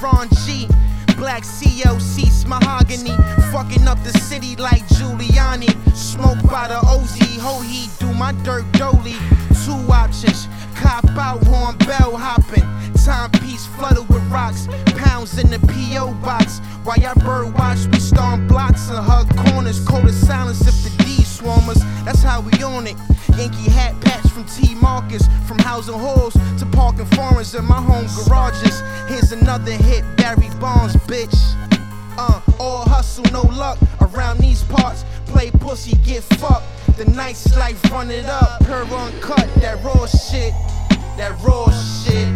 Ron G. Black CLC's mahogany, fucking up the city like Giuliani. Smoke by the OZ, ho he do my dirt dolly. 2 options, cop out, horn bell hopping. Timepiece flooded with rocks, pounds in the P.O. box. While y'all bird watch, we storm blocks and hug corners. Cold as silence if the D swarm us, that's how we on it. Yankee hat patch from T. Marcus, from housing halls to parking foreigns in my home garages. Here's another hit, Barry Bonds, bitch. All hustle, no luck around these parts. Play pussy, get fucked. The nice life, run it up. Pure uncut, that raw shit. That raw shit.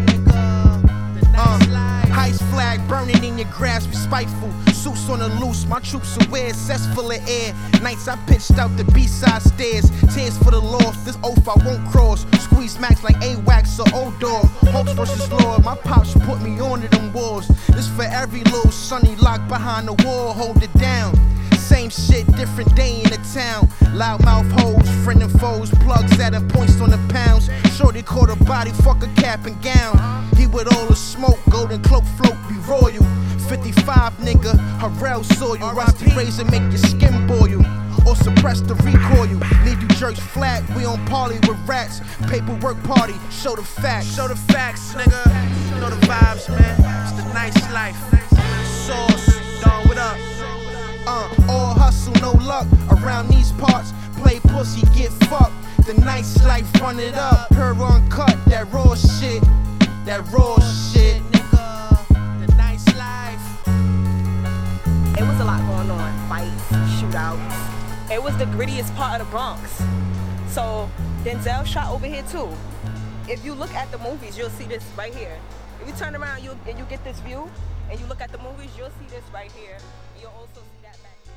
Heist flag burning in your grasp, spiteful. Suits on the loose, my troops aware, cess full of air. Nights I pitched out the B-side stairs. Tears for the lost, this oath I won't cross. Squeeze max like A-Wax or O-Dog. Hawks versus Lord, my pops put me on to them walls. This for every little sonny locked behind the wall, hold it down. Same shit, different day in the town. Loudmouth hoes, friend and foes, plugs adding points on the pounds. Shorty caught a body, fuck a cap and gown. He with all the smoke, golden cloak float, be royal. 55 nigga, Harrell saw you. Rusty razor make your skin boil. Or suppress the recoil. Leave you jerks flat, we on parley with rats. Paperwork party, show the facts. Show the facts, nigga. You know the vibes, man. It's the nice life. Sauce, dog, what up? All hustle, no luck around these parts. Play pussy, get fucked. The nice life, run it up. Pure uncut, that raw shit. That raw shit, nigga. The nice life. It was a lot going on. Fights, shootouts. It was the grittiest part of the Bronx. So Denzel shot over here too. If you look at the movies, you'll see this right here. If you turn around and you get this view, and you look at the movies, you'll see this right here. You'll also see that back.